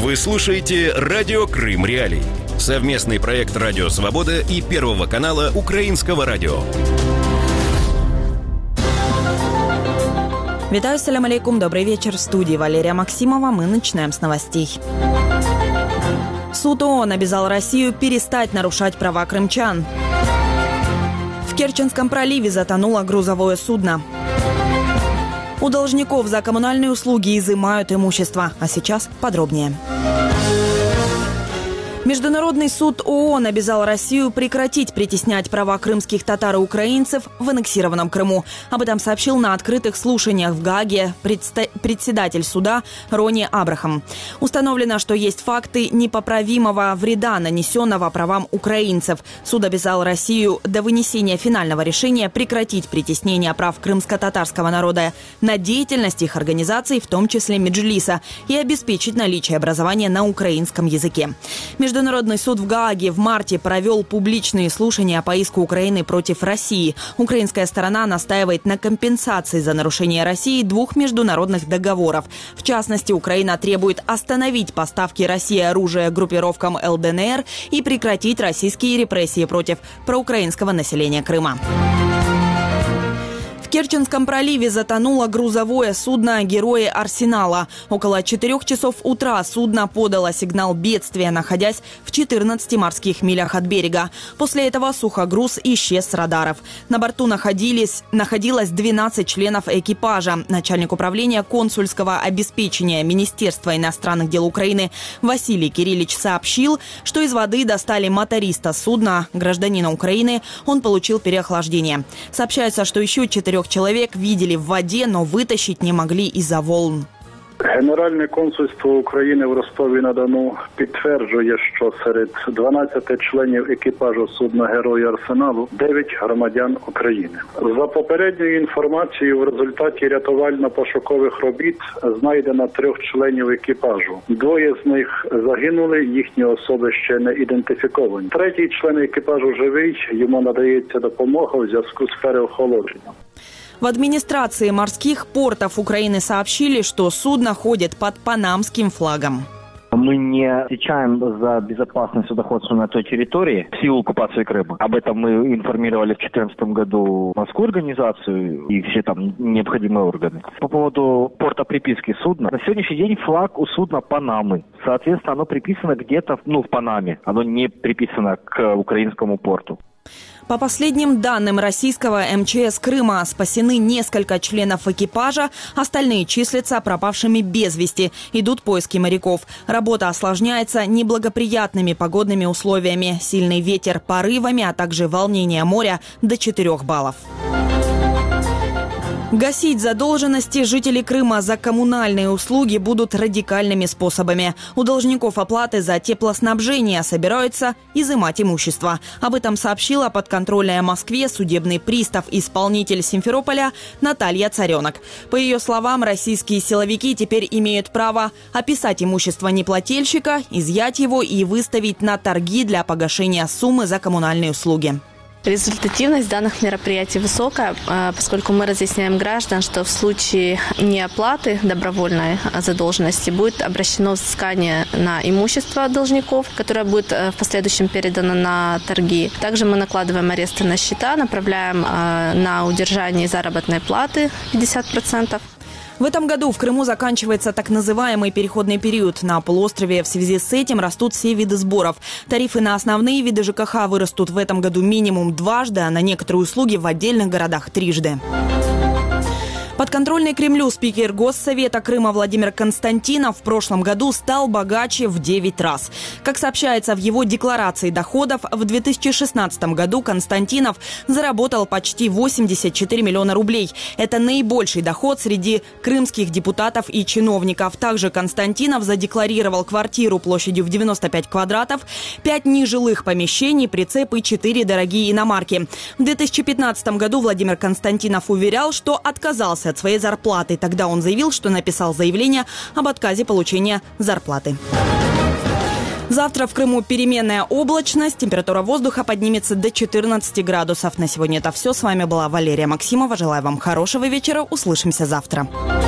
Вы слушаете «Радио Крым Реалии». Совместный проект «Радио Свобода» и Первого канала Украинского радио. Витаю, салям алейкум, добрый вечер. В студии Валерия Максимова. Мы начинаем с новостей. Суд ООН обязал Россию перестать нарушать права крымчан. В Керченском проливе затонуло грузовое судно. У должников за коммунальные услуги изымают имущество. А сейчас подробнее. Международный суд ООН обязал Россию прекратить притеснять права крымских татар и украинцев в аннексированном Крыму. Об этом сообщил на открытых слушаниях в Гааге председатель суда Рони Абрахам. Установлено, что есть факты непоправимого вреда, нанесенного правам украинцев. Суд обязал Россию до вынесения финального решения прекратить притеснение прав крымско-татарского народа на деятельность их организаций, в том числе Меджлиса, и обеспечить наличие образования на украинском языке. Международный суд в Гааге в марте провел публичные слушания по иску Украины против России. Украинская сторона настаивает на компенсации за нарушение России 2 международных договоров. В частности, Украина требует остановить поставки России оружия группировкам ЛДНР и прекратить российские репрессии против проукраинского населения Крыма. В Керченском проливе затонуло грузовое судно «Герои Арсенала». Около 4 часов утра судно подало сигнал бедствия, находясь в 14 морских милях от берега. После этого сухогруз исчез с радаров. На борту находилось 12 членов экипажа. Начальник управления консульского обеспечения Министерства иностранных дел Украины Василий Кириллич сообщил, что из воды достали моториста судна, гражданина Украины. Он получил переохлаждение. Сообщается, что еще 4 человек видели в воде, но вытащить не могли из-за волн. Генеральне консульство України в Ростові-на-Дону підтверджує, що серед 12 членів екіпажу судна «Герої Арсеналу» 9 громадян України. За попередньою інформацією, в результаті рятувально-пошукових робіт знайдено 3 членів екіпажу. 2 з них загинули, їхні особи ще не ідентифіковані. 3-й член екіпажу живий, йому надається допомога у зв'язку з переохолодженням. В администрации морских портов Украины сообщили, что судно ходит под панамским флагом. Мы не отвечаем за безопасность судоходства на той территории в силу оккупации Крыма. Об этом мы информировали в 2014 году Морскую организацию и все там необходимые органы. По поводу порта приписки судна. На сегодняшний день флаг у судна Панамы. Соответственно, оно приписано где-то в Панаме. Оно не приписано к украинскому порту. По последним данным российского МЧС Крыма, спасены несколько членов экипажа, остальные числятся пропавшими без вести. Идут поиски моряков. Работа осложняется неблагоприятными погодными условиями. Сильный ветер порывами, а также волнение моря до 4 баллов. Гасить задолженности жителей Крыма за коммунальные услуги будут радикальными способами. У должников оплаты за теплоснабжение собираются изымать имущество. Об этом сообщила подконтрольная Москве судебный пристав-исполнитель Симферополя Наталья Царенок. По ее словам, российские силовики теперь имеют право описать имущество неплательщика, изъять его и выставить на торги для погашения суммы за коммунальные услуги. Результативность данных мероприятий высокая, поскольку мы разъясняем граждан, что в случае неоплаты добровольной задолженности будет обращено взыскание на имущество должников, которое будет в последующем передано на торги. Также мы накладываем аресты на счета, направляем на удержание заработной платы 50%. В этом году в Крыму заканчивается так называемый переходный период. На полуострове в связи с этим растут все виды сборов. Тарифы на основные виды ЖКХ вырастут в этом году минимум дважды, а на некоторые услуги в отдельных городах трижды. Подконтрольный Кремлю спикер Госсовета Крыма Владимир Константинов в прошлом году стал богаче в 9 раз. Как сообщается в его декларации доходов, в 2016 году Константинов заработал почти 84 миллиона рублей. Это наибольший доход среди крымских депутатов и чиновников. Также Константинов задекларировал квартиру площадью в 95 квадратов, 5 нежилых помещений, прицеп и 4 дорогие иномарки. В 2015 году Владимир Константинов уверял, что отказался от своей зарплаты. Тогда он заявил, что написал заявление об отказе получения зарплаты. Завтра в Крыму переменная облачность. Температура воздуха поднимется до 14 градусов. На сегодня это все. С вами была Валерия Максимова. Желаю вам хорошего вечера. Услышимся завтра.